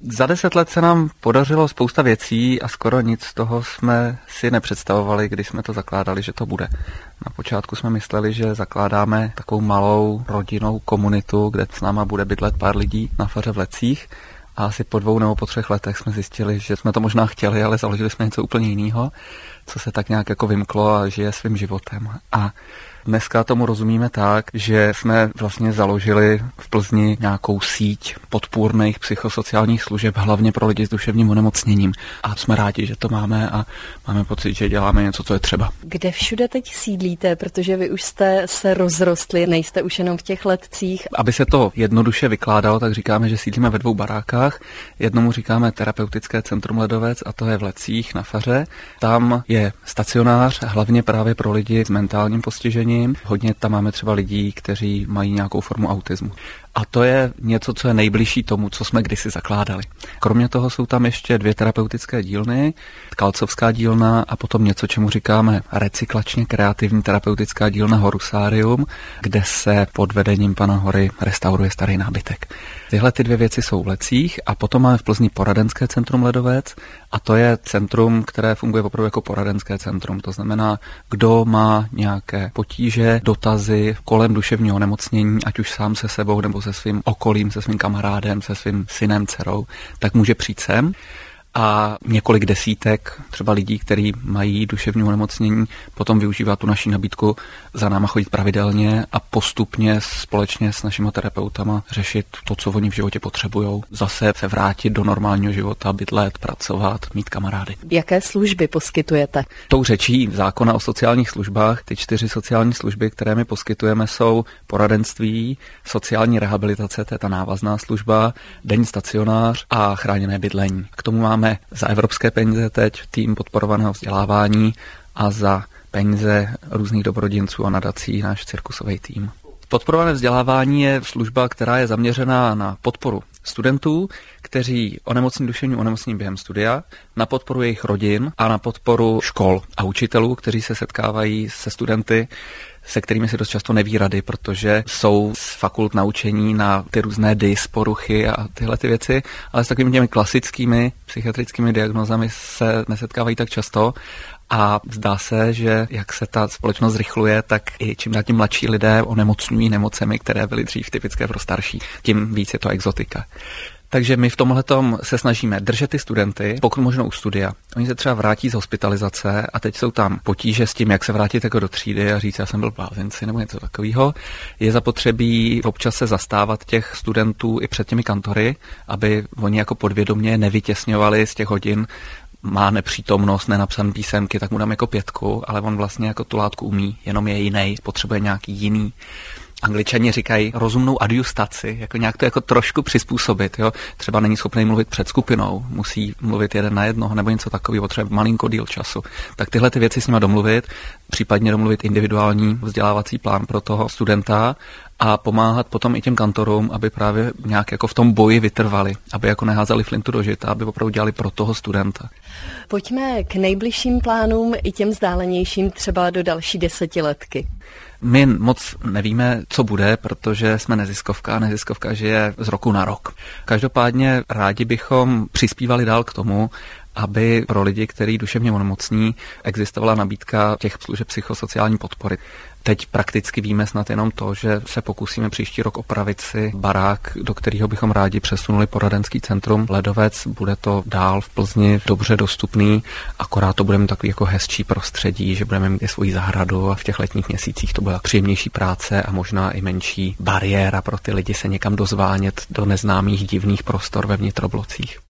Za 10 let se nám podařilo spousta věcí a skoro nic z toho jsme si nepředstavovali, když jsme to zakládali, že to bude. Na počátku jsme mysleli, že zakládáme takovou malou rodinnou komunitu, kde s náma bude bydlet pár lidí na faře v Lecích. A asi po 2 nebo po 3 letech jsme zjistili, že jsme to možná chtěli, ale založili jsme něco úplně jiného, co se tak nějak jako vymklo a žije svým životem. A dneska tomu rozumíme tak, že jsme vlastně založili v Plzni nějakou síť podpůrných psychosociálních služeb, hlavně pro lidi s duševním onemocněním. A jsme rádi, že to máme a máme pocit, že děláme něco, co je třeba. Kde všude teď sídlíte, protože vy už jste se rozrostli, nejste už jenom v těch Letcích? Aby se to jednoduše vykládalo, tak říkáme, že sídlíme ve 2 barákách. Jednomu říkáme terapeutické centrum Ledovec a to je v Lecích na faře. Tam je stacionář, hlavně právě pro lidi s mentálním postižením. Hodně tam máme třeba lidí, kteří mají nějakou formu autismu. A to je něco, co je nejbližší tomu, co jsme kdysi zakládali. Kromě toho jsou tam ještě 2 terapeutické dílny, Tkalcovská dílna a potom něco, čemu říkáme recyklačně kreativní terapeutická dílna Horusárium, kde se pod vedením pana Hory restauruje starý nábytek. Tyhle ty 2 věci jsou v Lecích a potom máme v Plzni poradenské centrum Ledovec a to je centrum, které funguje opravdu jako poradenské centrum. To znamená, kdo má nějaké potíže, dotazy kolem duševního onemocnění, ať už sám se sebou nebo se svým okolím, se svým kamarádem, se svým synem, dcerou, tak může přijít sem. A několik desítek třeba lidí, kteří mají duševní onemocnění, potom využívá tu naši nabídku za náma chodit pravidelně a postupně společně s našimi terapeutama řešit to, co oni v životě potřebují. Zase se vrátit do normálního života, bydlet, pracovat, mít kamarády. Jaké služby poskytujete? Tou řečí zákona o sociálních službách, ty 4 sociální služby, které my poskytujeme, jsou poradenství, sociální rehabilitace, to je ta návazná služba, denní stacionář a chráněné bydlení. K tomu máme za evropské peníze teď tým podporovaného vzdělávání a za peníze různých dobrodinců a nadací náš cirkusový tým. Podporované vzdělávání je služba, která je zaměřená na podporu studentů, kteří onemocní duševním onemocněním během studia, na podporu jejich rodin a na podporu škol a učitelů, kteří se setkávají se studenty, se kterými si dost často neví rady, protože jsou z fakult naučení na ty různé dys, poruchy a tyhle ty věci, ale s takovými těmi klasickými psychiatrickými diagnózami se nesetkávají tak často. A zdá se, že jak se ta společnost zrychluje, tak i čím dál tím mladší lidé onemocňují nemocemi, které byly dřív typické pro starší. Tím víc je to exotika. Takže my v tomhletom se snažíme držet ty studenty, pokud možno u studia. Oni se třeba vrátí z hospitalizace a teď jsou tam potíže s tím, jak se vrátit jako do třídy a říct, já jsem byl v blázinci nebo něco takového. Je zapotřebí občas se zastávat těch studentů i před těmi kantory, aby oni jako podvědomě nevytěsňovali z těch hodin. Má nepřítomnost, nenapsané písemky, tak mu dám jako 5, ale on vlastně jako tu látku umí, jenom je jiný, potřebuje nějaký jiný. Angličani říkají rozumnou adjustaci, jako nějak to jako trošku přizpůsobit, jo. Třeba není schopný mluvit před skupinou, musí mluvit 1 na 1 nebo něco takového, třeba malinko díl času. Tak tyhle ty věci s nima domluvit, případně domluvit individuální vzdělávací plán pro toho studenta a pomáhat potom i těm kantorům, aby právě nějak jako v tom boji vytrvali, aby jako neházeli flintu do žita, aby opravdu dělali pro toho studenta. Pojďme k nejbližším plánům i těm vzdálenějším, třeba do další 10letky. My moc nevíme, co bude, protože jsme neziskovka. Neziskovka žije z roku na rok. Každopádně rádi bychom přispívali dál k tomu, aby pro lidi, kteří duševně onemocní, existovala nabídka těch služeb psychosociální podpory. Teď prakticky víme snad jenom to, že se pokusíme příští rok opravit si barák, do kterého bychom rádi přesunuli poradenský centrum Ledovec. Bude to dál v Plzni dobře dostupný, akorát to budeme takový jako hezčí prostředí, že budeme mít i svoji zahradu a v těch letních měsících to bude příjemnější práce a možná i menší bariéra pro ty lidi se někam dozvánět do neznámých divných prostor ve vnitroblocích.